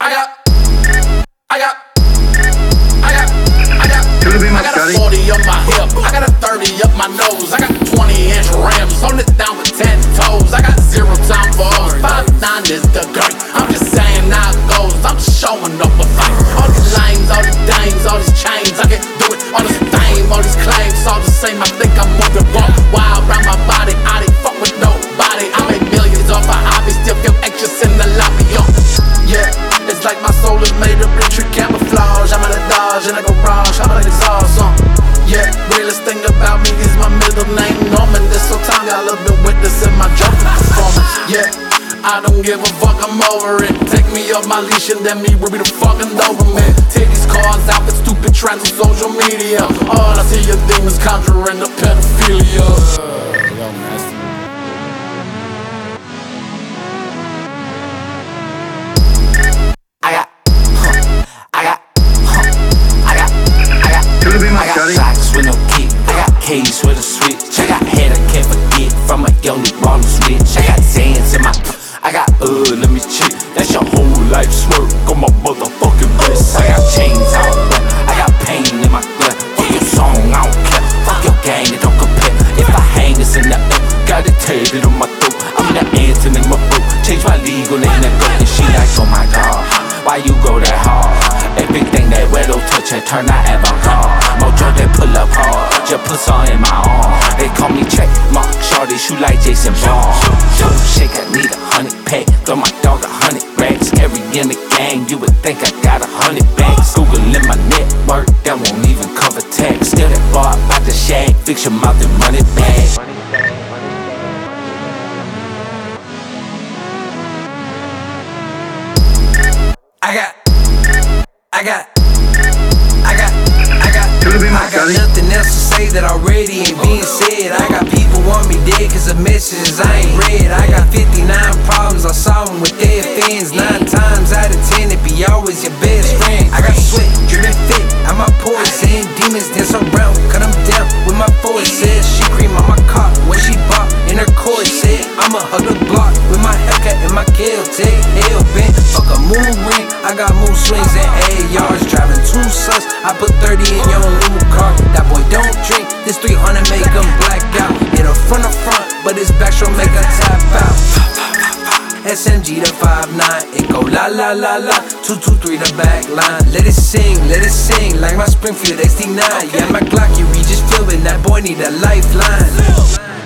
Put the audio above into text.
I got a 40 up my hip, I got a 30 up my nose. I got 20-inch rims, hold it down with 10 toes. I got 0 time for hoes, 5'9" is the girl. I'm just saying how it goes, I'm just showing up a fight. All these lanes, all these dames, all these chains, I can do it, all this fame, all these claims, all the same. I think I'm moving wrong, wild around my body. I didn't fuck with nobody. I made millions off a hobby, still feel anxious in the lobby. Yeah, it's like my soul is made of rich camouflage. I'm at a Dodge in a garage, I'm at an exhaust song. Yeah, realest thing about me is my middle name Norman. This whole time y'all have been witnessing my jumping performance. Yeah, I don't give a fuck, I'm over it. Take me off my leash and then me will be the fucking Doberman. Titties, cars, outfits, stupid trends on social media. All I see are demons conjuring the pedophilia. I got socks with no kick, I got keys with a switch. I got head I can't forget from a young new ball switch. I got Zans in my, I got let me check. That's your whole life's work on my motherfucking wrist. I got chains out there, I got pain in my gut. Fuck your song, I don't care. Fuck your gang, it don't compare. If I hang this in the air, got it tatted on my throat. I'm the anthem in my boat. Change my legal name to go. And she like, oh my god, why you go that hard? Everything that wet don't touch and turn that avant-garde. Mojo they pull up hard, just put some in my arm. They call me check mark, shorty shoot like Jason Bond. Dope shake, I need 100 pack, throw my dog 100 racks. Every in the gang, you would think I got 100 bags. Google in my network, that won't even cover tax. Still that bar about the shag, fix your mouth and run it back. I got nothing else to say that already ain't being said. I got people want me dead cause the messages I ain't read. I got 59 problems, I solve them with their fans. 9 times out of 10 it be always your best friend. I got sweat dripping thick out my pores, and demons dance around, cut them down with my forces. She cream on my car when she bought in her corset. I'ma hug the block with my haircut and my kill tag. Hell bent, fuck a moon ring, I got moon swings and ARs. Driving 2 sons, I put 30 in your new car. That boy don't drink, this 300 make him black out. It'll front to front, but his back show make a tap out. SMG to 5'9", it go la la la la. 223 the back line. Let it sing like my Springfield XT9. Yeah, my Glock, you read, just feel it. That boy need a lifeline.